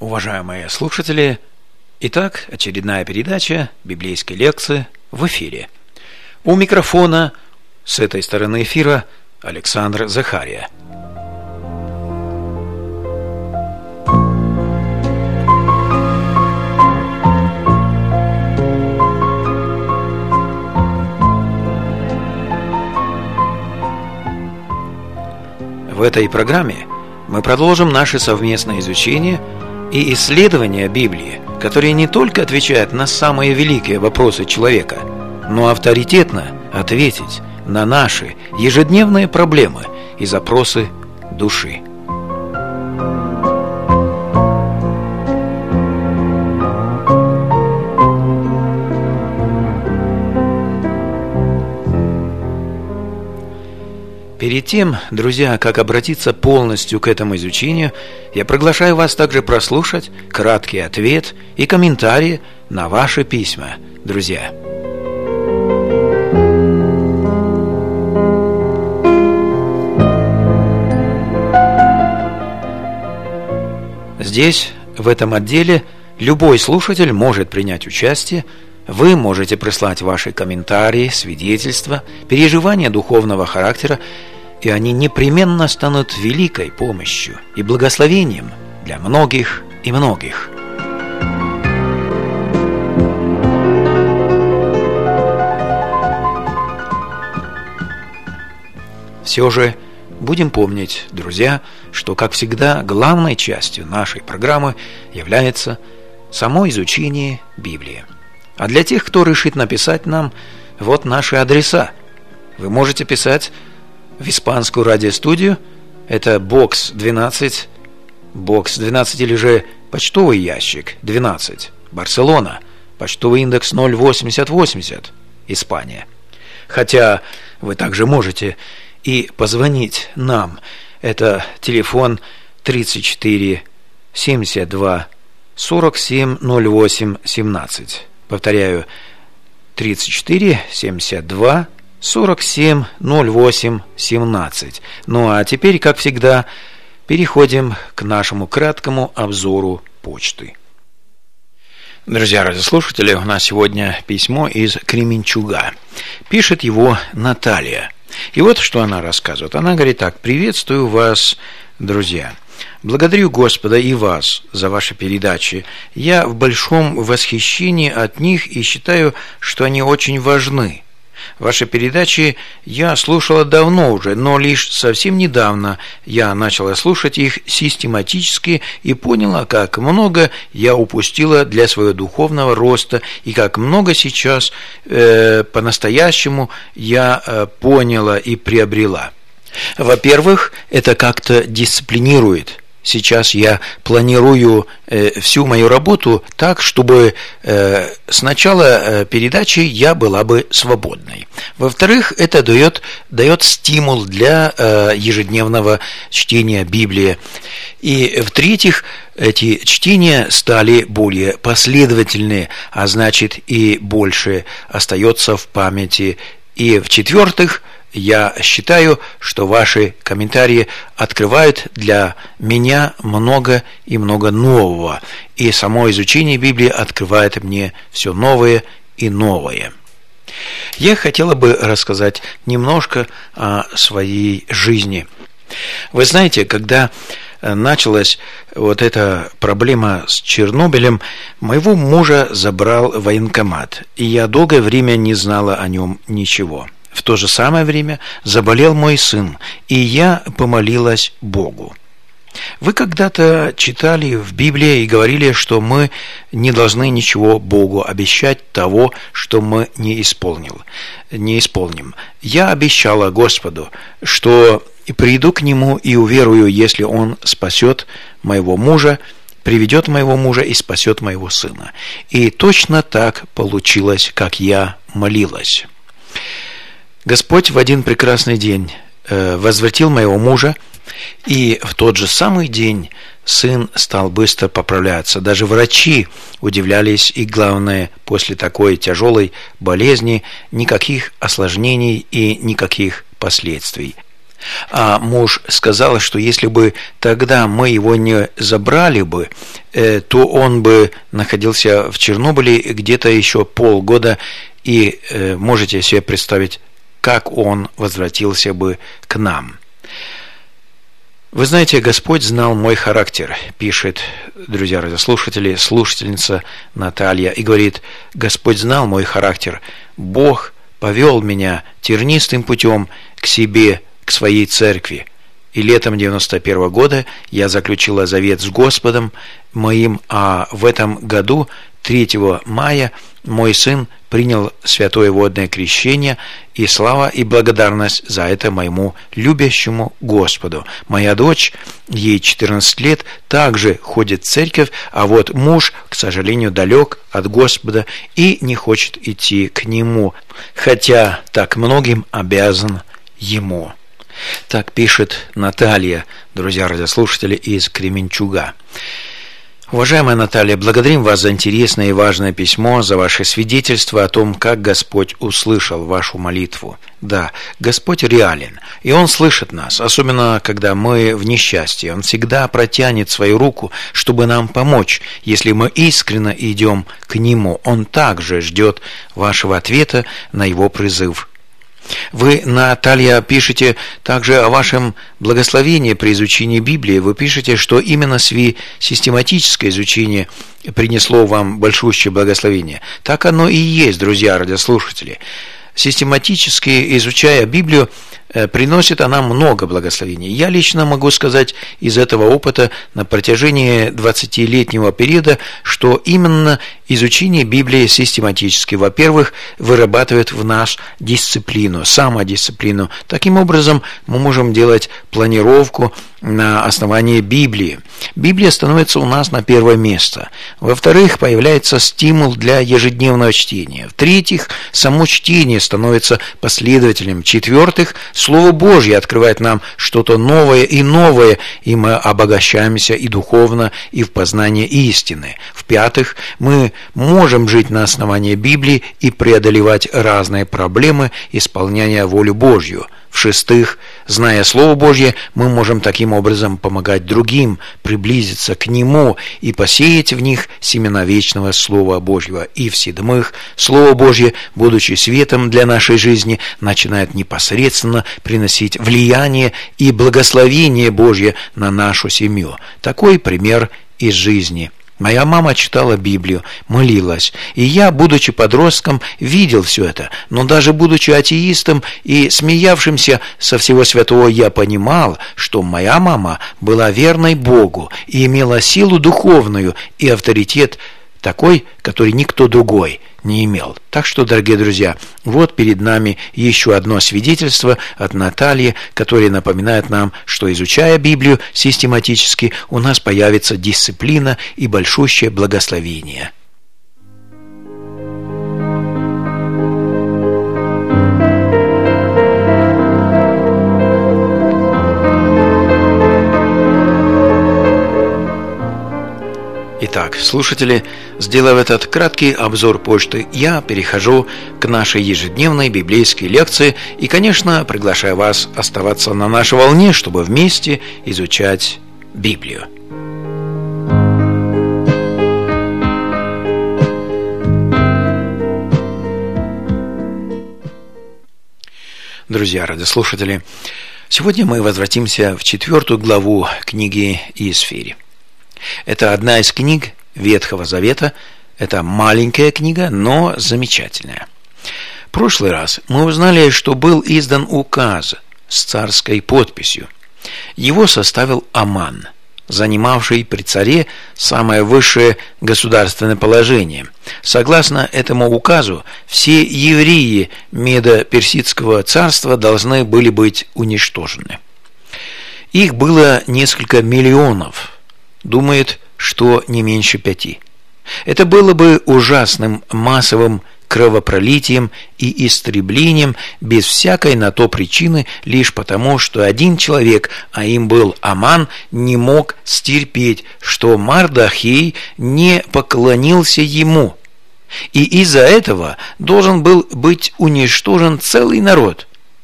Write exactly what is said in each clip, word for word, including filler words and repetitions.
Уважаемые слушатели, итак, очередная передача библейской лекции в эфире. У микрофона с этой стороны эфира Александр Захария. В этой программе мы продолжим наше совместное изучение и исследование Библии, которые не только отвечают на самые великие вопросы человека, но авторитетно ответить на наши ежедневные проблемы и запросы души. Перед тем, друзья, как обратиться полностью к этому изучению, я приглашаю вас также прослушать краткий ответ и комментарии на ваши письма, друзья. Здесь, в этом отделе, любой слушатель может принять участие. Вы можете прислать ваши комментарии, свидетельства, переживания духовного характера, и они непременно станут великой помощью и благословением для многих и многих. Все же будем помнить, друзья, что, как всегда, главной частью нашей программы является само изучение Библии. А для тех, кто решит написать нам, вот наши адреса. Вы можете писать в испанскую радиостудию, это бокс двенадцать, бокс двенадцать или же почтовый ящик двенадцать, Барселона, почтовый индекс ноль восемьдесят восемьдесят, Испания. Хотя вы также можете и позвонить нам, это телефон тридцать четыре семьдесят два сорок семь ноль восемь семнадцать. Повторяю, тридцать четыре семьдесят два сорок семь ноль восемь семнадцать. Ну а теперь, как всегда, переходим к нашему краткому обзору почты. Друзья радиослушатели, у нас сегодня письмо из Кременчуга. Пишет его Наталья. И вот что она рассказывает. Она говорит так: «Приветствую вас, друзья. Благодарю Господа и вас за ваши передачи. Я в большом восхищении от них и считаю, что они очень важны. Ваши передачи я слушала давно уже, но лишь совсем недавно я начала слушать их систематически и поняла, как много я упустила для своего духовного роста и как много сейчас э, по-настоящему я э, поняла и приобрела. Во-первых, это как-то дисциплинирует. Сейчас я планирую э, всю мою работу так, чтобы э, с начала э, передачи я была бы свободной. Во-вторых, это дает, дает стимул для э, ежедневного чтения Библии. И в-третьих, эти чтения стали более последовательные, а значит и больше остается в памяти. И в-четвертых, я считаю, что ваши комментарии открывают для меня много и много нового, и само изучение Библии открывает мне все новое и новое. Я хотела бы рассказать немножко о своей жизни. Вы знаете, когда началась вот эта проблема с Чернобылем, моего мужа забрал военкомат, и я долгое время не знала о нем ничего. В то же самое время заболел мой сын, и я помолилась Богу. Вы когда-то читали в Библии и говорили, что мы не должны ничего Богу обещать того, что мы не исполнил, не исполним. Я обещала Господу, что приду к Нему и уверую, если Он спасет моего мужа, приведет моего мужа и спасет моего сына. И точно так получилось, как я молилась. Господь в один прекрасный день э, возвратил моего мужа, и в тот же самый день сын стал быстро поправляться. Даже врачи удивлялись, и главное, после такой тяжелой болезни никаких осложнений и никаких последствий. А муж сказал, что если бы тогда мы его не забрали бы, то он бы находился в Чернобыле где-то еще полгода, и можете себе представить, как он возвратился бы к нам. Вы знаете, Господь знал мой характер, пишет, друзья радиослушатели, слушательница Наталья, и говорит: Господь знал мой характер, Бог повел меня тернистым путем к себе, к своей церкви. И летом девяносто первого года я заключила завет с Господом моим, а в этом году, третьего мая, мой сын принял святое водное крещение, и слава и благодарность за это моему любящему Господу. Моя дочь, ей четырнадцать лет, также ходит в церковь, а вот муж, к сожалению, далек от Господа и не хочет идти к Нему, хотя так многим обязан Ему. Так пишет Наталья, друзья радиослушатели, из Кременчуга. Уважаемая Наталья, благодарим вас за интересное и важное письмо, за ваше свидетельство о том, как Господь услышал вашу молитву. Да, Господь реален, и Он слышит нас, особенно когда мы в несчастье. Он всегда протянет свою руку, чтобы нам помочь, если мы искренне идем к Нему. Он также ждет вашего ответа на Его призыв. Вы, Наталья, пишете также о вашем благословении при изучении Библии. Вы пишете, что именно систематическое изучение принесло вам большущее благословение. Так оно и есть, друзья радиослушатели. Систематически изучая Библию, приносит она много благословений. Я лично могу сказать из этого опыта на протяжении двадцатилетнего периода, что именно изучение Библии систематически, во-первых, вырабатывает в нас дисциплину, самодисциплину. Таким образом, мы можем делать планировку на основании Библии. Библия становится у нас на первое место. Во-вторых, появляется стимул для ежедневного чтения. В-третьих, само чтение становится последовательным. В-четвертых, Слово Божье открывает нам что-то новое и новое, и мы обогащаемся и духовно, и в познании истины. В-пятых, мы можем жить на основании Библии и преодолевать разные проблемы исполняния воли Божью. В-шестых, зная Слово Божье, мы можем таким образом помогать другим приблизиться к Нему и посеять в них семена вечного Слова Божьего. И в-седьмых, Слово Божье, будучи светом для нашей жизни, начинает непосредственно приносить влияние и благословение Божье на нашу семью. Такой пример из жизни. Моя мама читала Библию, молилась, и я, будучи подростком, видел все это, но даже будучи атеистом и смеявшимся со всего святого, я понимал, что моя мама была верной Богу и имела силу духовную и авторитет такой, который никто другой не имел. Так что, дорогие друзья, вот перед нами еще одно свидетельство от Натальи, которое напоминает нам, что, изучая Библию систематически, у нас появится дисциплина и большущее благословение. Итак, слушатели, сделав этот краткий обзор почты, я перехожу к нашей ежедневной библейской лекции и, конечно, приглашаю вас оставаться на нашей волне, чтобы вместе изучать Библию. Друзья радиослушатели, сегодня мы возвратимся в четвертую главу книги Исфирь. Это одна из книг Ветхого Завета. Это маленькая книга, но замечательная. В прошлый раз мы узнали, что был издан указ с царской подписью. Его составил Аман, занимавший при царе самое высшее государственное положение. Согласно этому указу, все евреи Медо-Персидского царства должны были быть уничтожены. Их было несколько миллионов. Думает, что не меньше пяти. Это было бы ужасным массовым кровопролитием и истреблением без всякой на то причины, лишь потому, что один человек, а им был Аман, не мог стерпеть, что Мардахей не поклонился ему. И из-за этого должен был быть уничтожен целый народ.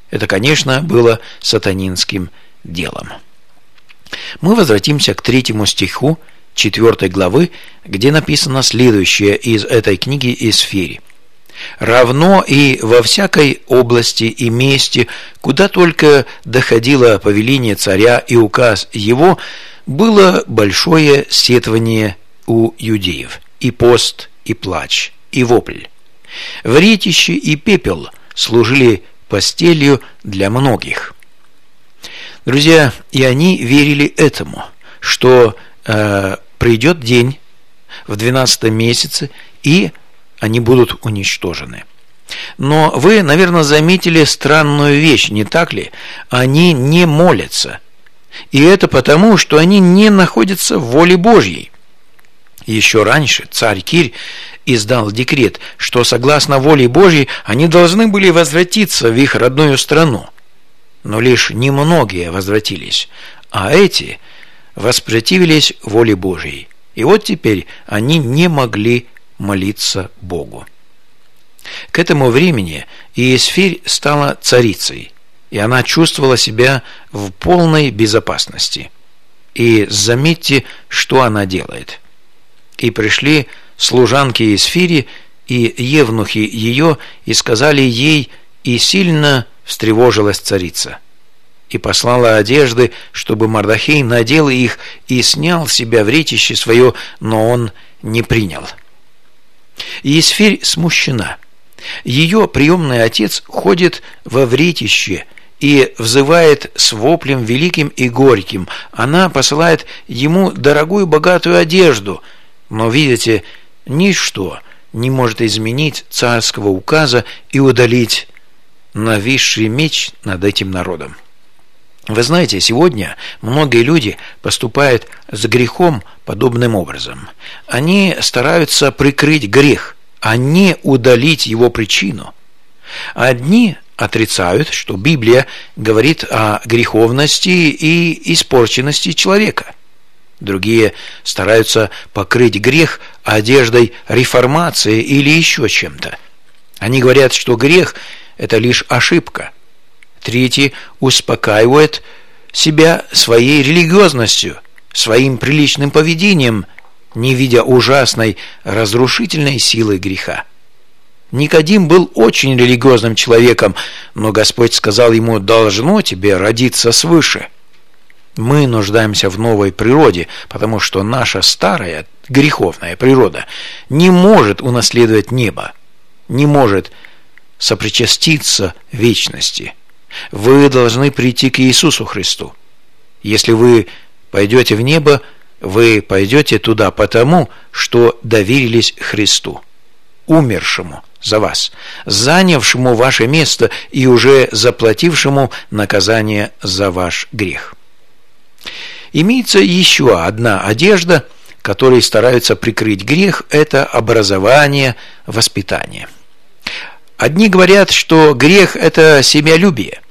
Это, конечно, было сатанинским делом. Мы возвратимся к третьему стиху четвёртой главы, где написано следующее из этой книги Исфири. «Равно и во всякой области и месте, куда только доходило повеление царя и указ его, было большое сетование у юдеев, и пост, и плач, и вопль. Вретище и пепел служили постелью для многих». Друзья, и они верили этому, что э, придет день в двенадцатом месяце, и они будут уничтожены. Но вы, наверное, заметили странную вещь, не так ли? Они не молятся. И это потому, что они не находятся в воле Божьей. Еще раньше царь Кирь издал декрет, что согласно воле Божьей они должны были возвратиться в их родную страну. Но лишь немногие возвратились, а эти воспротивились воле Божьей. И вот теперь они не могли молиться Богу. К этому времени Иесфирь стала царицей, и она чувствовала себя в полной безопасности. И заметьте, что она делает. «И пришли служанки Иесфири и евнухи ее, и сказали ей, и сильно встревожилась царица, и послала одежды, чтобы Мардохей надел их и снял с себя вретище свое, но он не принял». Иесфирь смущена. Ее приемный отец ходит во вретище и взывает с воплем великим и горьким. Она посылает ему дорогую богатую одежду, но, видите, ничто не может изменить царского указа и удалить нависший меч над этим народом. Вы знаете, сегодня многие люди поступают с грехом подобным образом. Они стараются прикрыть грех, а не удалить его причину. Одни отрицают, что Библия говорит о греховности и испорченности человека. Другие стараются покрыть грех одеждой реформации или еще чем-то. Они говорят, что грех – это лишь ошибка. Третьи успокаивают себя своей религиозностью, своим приличным поведением, не видя ужасной разрушительной силы греха. Никодим был очень религиозным человеком, но Господь сказал ему: «Должно тебе родиться свыше». Мы нуждаемся в новой природе, потому что наша старая греховная природа не может унаследовать небо, не может сопричаститься вечности. Вы должны прийти к Иисусу Христу. Если вы пойдете в небо, вы пойдете туда потому, что доверились Христу, умершему за вас, занявшему ваше место и уже заплатившему наказание за ваш грех. Имеется еще одна одежда, которой стараются прикрыть грех, это образование, воспитание. Одни говорят, что грех – это себялюбие.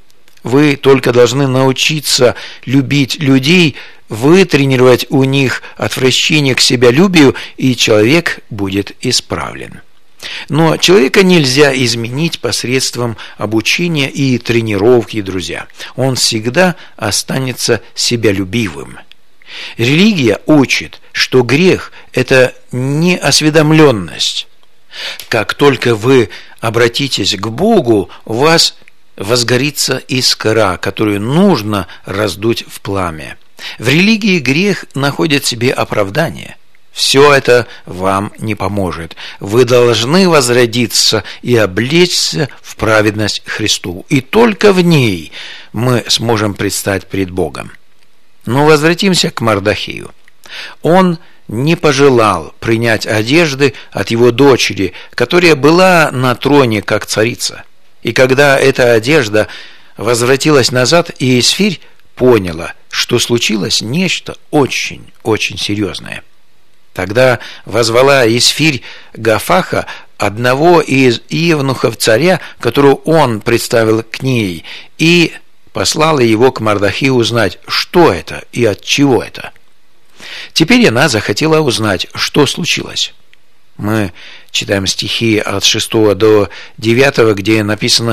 Вы только должны научиться любить людей, вытренировать у них отвращение к себялюбию, и человек будет исправлен. Но человека нельзя изменить посредством обучения и тренировки, друзья. Он всегда останется себялюбивым. Религия учит, что грех – это неосведомленность. Как только вы обратитесь к Богу, у вас возгорится искра, которую нужно раздуть в пламя. В религии грех находит себе оправдание. Все это вам не поможет. Вы должны возродиться и облечься в праведность Христу. И только в ней мы сможем предстать пред Богом. Но возвратимся к Мардохею. Он не пожелал принять одежды от его дочери, которая была на троне как царица. И когда эта одежда возвратилась назад, Иесфирь поняла, что случилось нечто очень-очень серьезное. Тогда возвала Иесфирь Гафаха, одного из евнухов царя, которого он представил к ней, и послала его к Мардохею узнать, что это и от чего это. Теперь она захотела узнать, что случилось. Мы читаем стихи от шестого до девятого, где написано: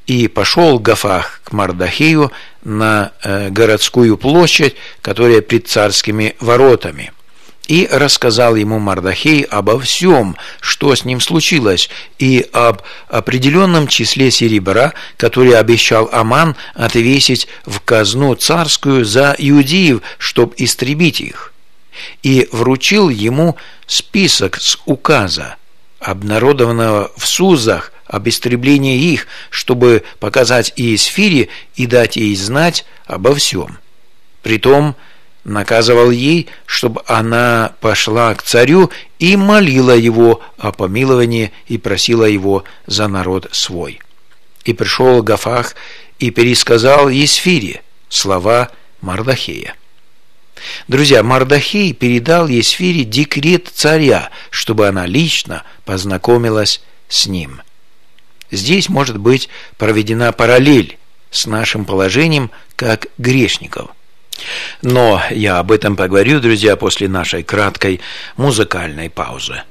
И пошел Гафах к Мардахею на э, городскую площадь, которая пред царскими воротами, и рассказал ему Мардахей обо всем, что с ним случилось, и об определенном числе серебра, который обещал Аман отвесить в казну царскую за иудеев, чтоб истребить их, и вручил ему список с указа, обнародованного в Сузах, об истреблении их, чтобы показать Иесфире и дать ей знать обо всем. Притом наказывал ей, чтобы она пошла к царю и молила его о помиловании и просила его за народ свой. И пришел Гафах и пересказал Иесфире слова Мардахея. Друзья, Мардахей передал Иесфире декрет царя, чтобы она лично познакомилась с ним. Здесь может быть проведена параллель с нашим положением как грешников. Но я об этом поговорю, друзья, после нашей краткой музыкальной паузы.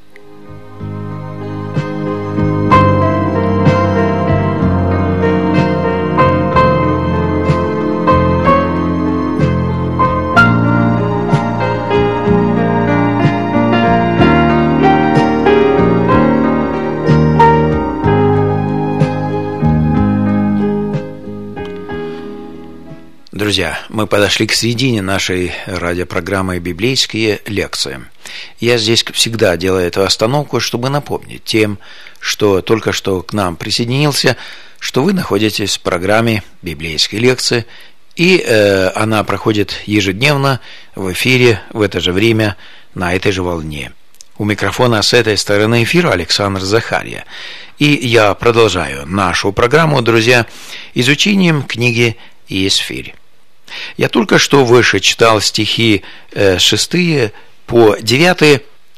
Друзья, мы подошли к середине нашей радиопрограммы «Библейские лекции». Я здесь всегда делаю эту остановку, чтобы напомнить тем, что только что к нам присоединился, что вы находитесь в программе «Библейские лекции», и э, она проходит ежедневно в эфире в это же время на этой же волне. У микрофона с этой стороны эфира Александр Захарья. И я продолжаю нашу программу, друзья, изучением книги Иесфирь. Я только что выше читал стихи э, шестые по девятые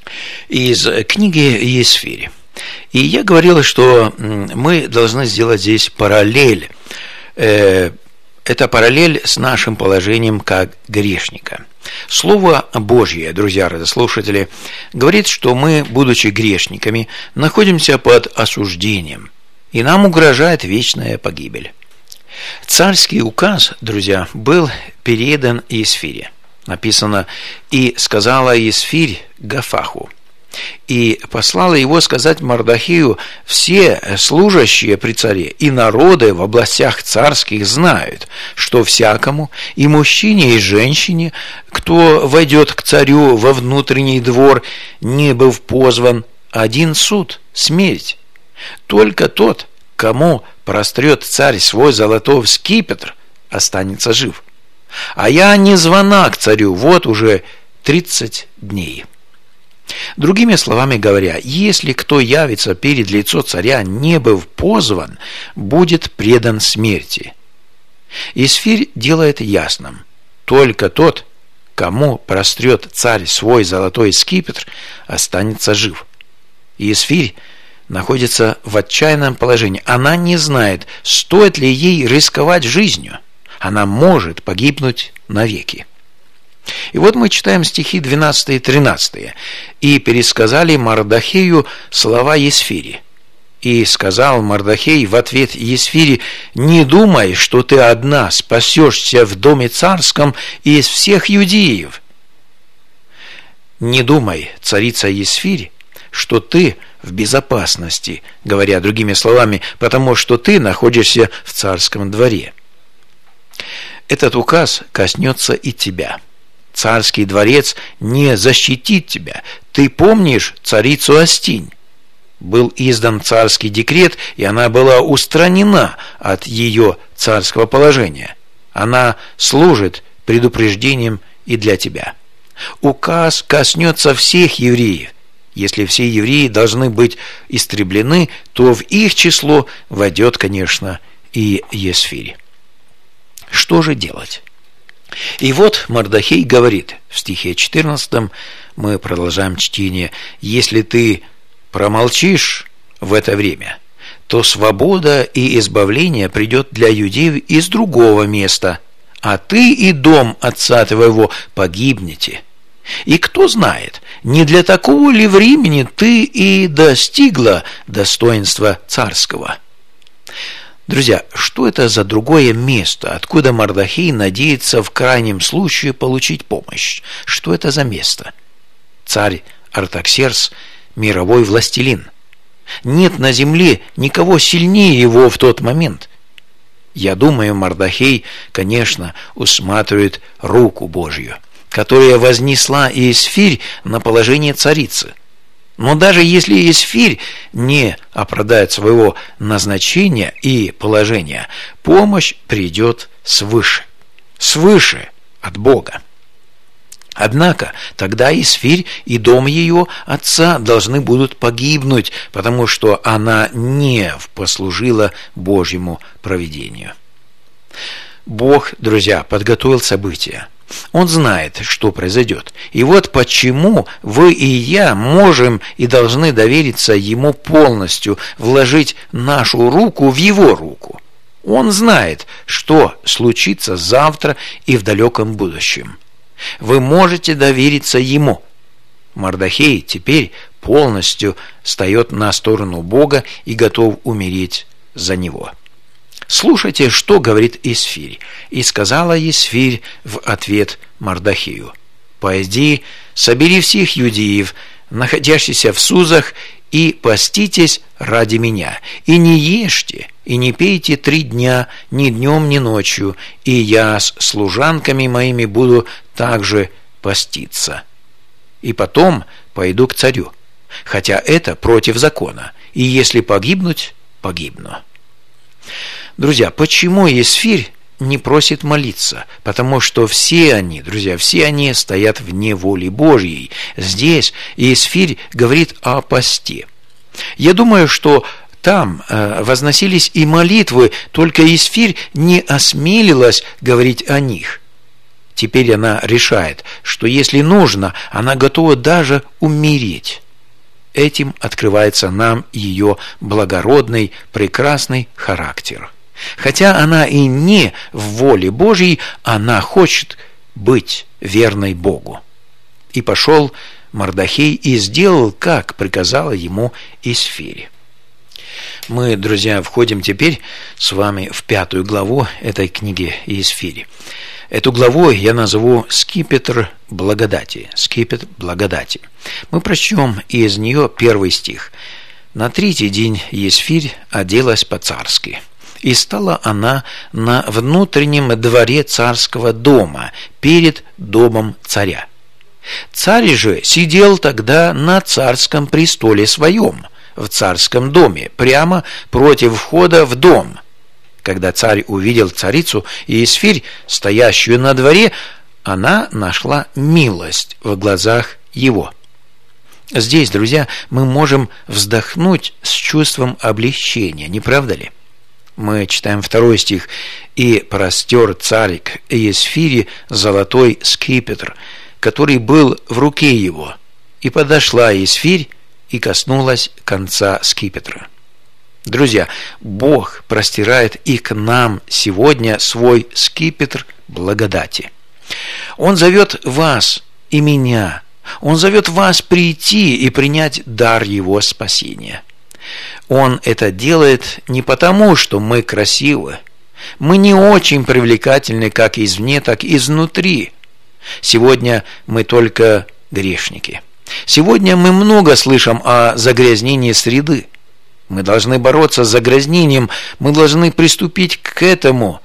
из книги Иесфирь. И я говорил, что мы должны сделать здесь параллель. Э, это параллель с нашим положением как грешника. Слово Божье, друзья радиослушатели, говорит, что мы, будучи грешниками, находимся под осуждением, и нам угрожает вечная погибель. Царский указ, друзья, был передан Иесфире. Написано: «И сказала Иесфирь Гафаху, и послала его сказать Мардахею: все служащие при царе и народы в областях царских знают, что всякому, и мужчине, и женщине, кто войдет к царю во внутренний двор, не быв позван, один суд — смерть. Только тот, кому прострет царь свой золотой скипетр, останется жив. А я не звана к царю вот уже тридцать дней». Другими словами говоря, если кто явится перед лицо царя, не быв позван, будет предан смерти. Иесфирь делает ясным: только тот, кому прострет царь свой золотой скипетр, останется жив. Иесфирь находится в отчаянном положении. Она не знает, стоит ли ей рисковать жизнью. Она может погибнуть навеки. И вот мы читаем стихи двенадцатые и тринадцатые. «И пересказали Мардахею слова Иесфири. И сказал Мардахей в ответ Иесфире: не думай, что ты одна спасешься в доме царском из всех юдеев. Не думай, царица Иесфирь, что ты в безопасности, говоря другими словами, потому что ты находишься в царском дворе. Этот указ коснется и тебя. Царский дворец не защитит тебя. Ты помнишь царицу Астинь? Был издан царский декрет, и она была устранена от ее царского положения. Она служит предупреждением и для тебя. Указ коснется всех евреев. Если все евреи должны быть истреблены, то в их число войдет, конечно, и Иесфирь. Что же делать? И вот Мардахей говорит в стихе четырнадцатом, мы продолжаем чтение: «Если ты промолчишь в это время, то свобода и избавление придет для иудеев из другого места, а ты и дом отца твоего погибнете. И кто знает, не для такого ли времени ты и достигла достоинства царского?» Друзья, что это за другое место, откуда Мардохей надеется в крайнем случае получить помощь? Что это за место? Царь Артаксеркс – мировой властелин. Нет на земле никого сильнее его в тот момент. Я думаю, Мардохей, конечно, усматривает руку Божью, которая вознесла Иесфирь на положение царицы. Но даже если Иесфирь не оправдает своего назначения и положения, помощь придет свыше, свыше от Бога. Однако тогда Иесфирь и дом ее отца должны будут погибнуть, потому что она не послужила Божьему провидению. Бог, друзья, подготовил события. Он знает, что произойдет. И вот почему вы и я можем и должны довериться Ему полностью, вложить нашу руку в Его руку. Он знает, что случится завтра и в далеком будущем. Вы можете довериться Ему. Мардохей теперь полностью встает на сторону Бога и готов умереть за Него. Слушайте, что говорит Иесфирь. «И сказала Иесфирь в ответ Мардохею: пойди, собери всех юдеев, находящихся в Сузах, и поститесь ради меня, и не ешьте, и не пейте три дня, ни днем, ни ночью, и я с служанками моими буду также поститься. И потом пойду к царю, хотя это против закона, и если погибнуть, погибну». Друзья, почему Иесфирь не просит молиться? Потому что все они, друзья, все они стоят вне воли Божьей. Здесь Иесфирь говорит о посте. Я думаю, что там э, возносились и молитвы, только Иесфирь не осмелилась говорить о них. Теперь она решает, что если нужно, она готова даже умереть. Этим открывается нам ее благородный, прекрасный характер. Хотя она и не в воле Божьей, она хочет быть верной Богу. И пошел Мардохей и сделал, как приказала ему Иесфирь. Мы, друзья, входим теперь с вами в пятую главу этой книги Иесфири. Эту главу я назову «Скипетр благодати». Скипетр благодати. Мы прочтем из нее первый стих. «На третий день Иесфирь оделась по-царски, и стала она на внутреннем дворе царского дома, перед домом царя. Царь же сидел тогда на царском престоле своем, в царском доме, прямо против входа в дом. Когда царь увидел царицу Иесфирь, стоящую на дворе, она нашла милость в глазах его». Здесь, друзья, мы можем вздохнуть с чувством облегчения, не правда ли? Мы читаем второй стих. «И простер царь к Иесфири золотой скипетр, который был в руке его, и подошла Иесфирь и коснулась конца скипетра». Друзья, Бог простирает и к нам сегодня свой скипетр благодати. Он зовет вас и меня. Он зовет вас прийти и принять дар Его спасения. Он это делает не потому, что мы красивы. Мы не очень привлекательны как извне, так и изнутри. Сегодня мы только грешники. Сегодня мы много слышим о загрязнении среды. Мы должны бороться с загрязнением, мы должны приступить к этому,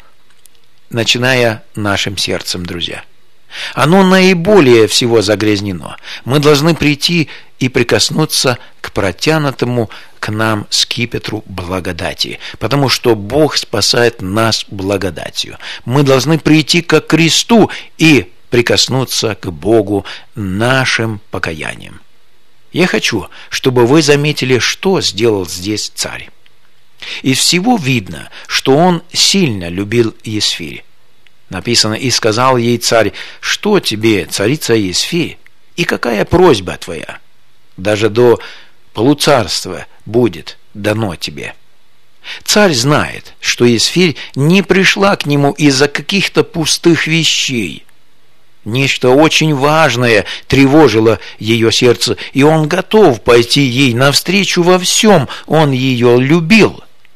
начиная нашим сердцем, друзья. Оно наиболее всего загрязнено. Мы должны прийти и прикоснуться к протянутому к нам скипетру благодати, потому что Бог спасает нас благодатью. Мы должны прийти ко кресту и прикоснуться к Богу нашим покаянием. Я хочу, чтобы вы заметили, что сделал здесь царь. Из всего видно, что он сильно любил Иесфирь. Написано: «И сказал ей царь: что тебе, царица Иесфирь, и какая просьба твоя? Даже до полуцарства будет дано тебе». Царь знает, что Иесфирь не пришла к нему из-за каких-то пустых вещей. Нечто очень важное тревожило ее сердце, и он готов пойти ей навстречу во всем. Он ее любил.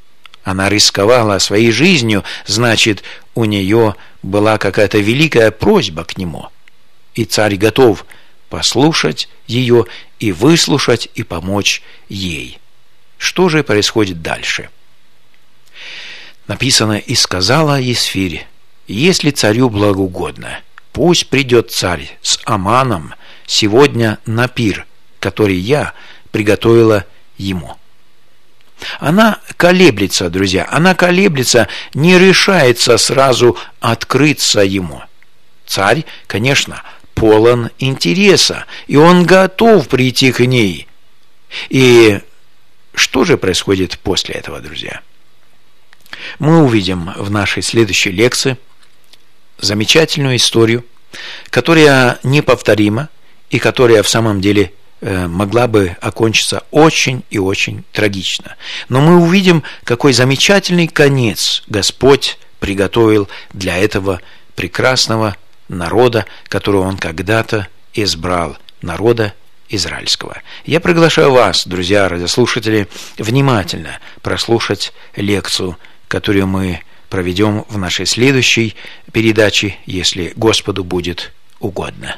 Она рисковала своей жизнью, значит, у нее была какая-то великая просьба к нему. И царь готов послушать ее и выслушать и помочь ей. Что же происходит дальше? Написано: «И сказала Есфирь: если царю благоугодно, пусть придет царь с Аманом сегодня на пир, который я приготовила ему». Она колеблется, друзья, она колеблется, не решается сразу открыться ему. Царь, конечно, полон интереса, и он готов прийти к ней. И что же происходит после этого, друзья? Мы увидим в нашей следующей лекции замечательную историю, которая неповторима и которая в самом деле могла бы окончиться очень и очень трагично. Но мы увидим, какой замечательный конец Господь приготовил для этого прекрасного народа, которого Он когда-то избрал, народа израильского. Я приглашаю вас, друзья радиослушатели, внимательно прослушать лекцию, которую мы проведем в нашей следующей передаче, если Господу будет угодно.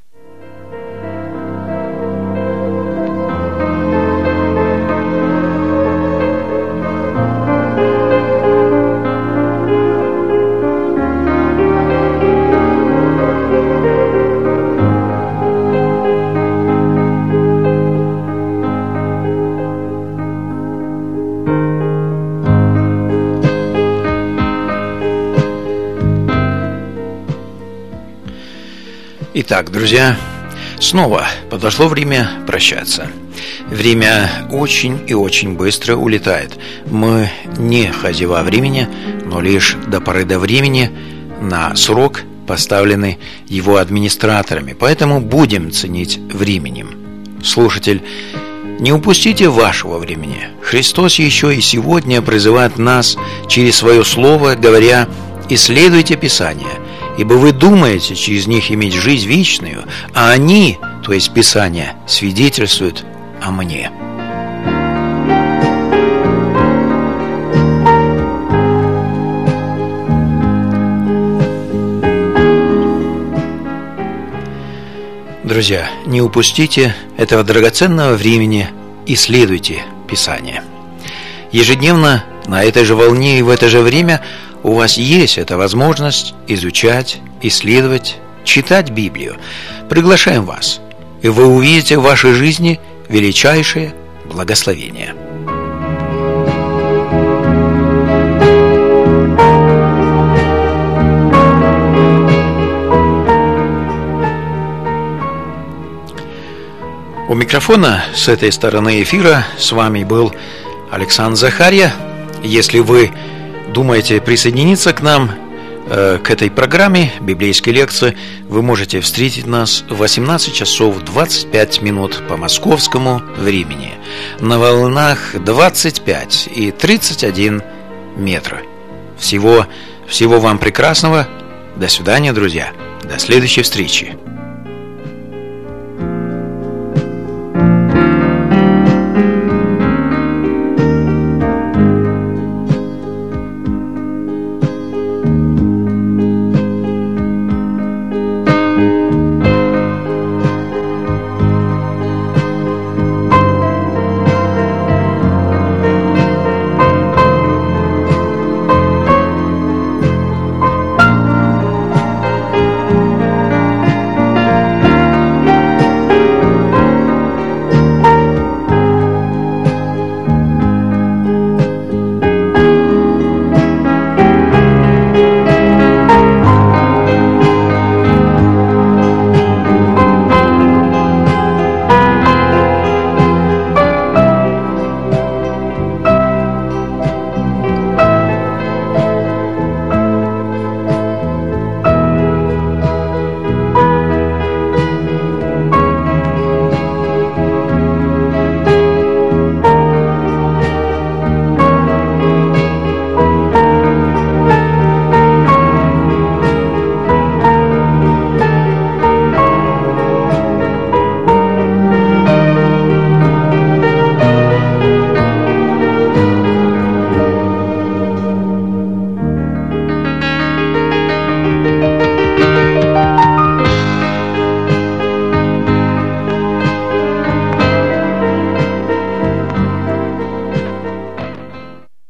Итак, друзья, снова подошло время прощаться. Время очень и очень быстро улетает. Мы не хозяева времени, но лишь до поры до времени на срок поставлены его администраторами. Поэтому будем ценить временем. Слушатель, не упустите вашего времени. Христос еще и сегодня призывает нас через свое слово, говоря: «Исследуйте Писание, ибо вы думаете через них иметь жизнь вечную, а они, то есть Писание, свидетельствуют о мне». Друзья, не упустите этого драгоценного времени, исследуйте Писание. Ежедневно на этой же волне и в это же время у вас есть эта возможность изучать, исследовать, читать Библию. Приглашаем вас, и вы увидите в вашей жизни величайшее благословение. У микрофона с этой стороны эфира с вами был Александр Захарья. Если вы думаете присоединиться к нам, э, к этой программе библейской лекции, вы можете встретить нас в восемнадцать часов двадцать пять минут по московскому времени на волнах двадцать пять и тридцать один метра. Всего, всего вам прекрасного. До свидания, друзья. До следующей встречи.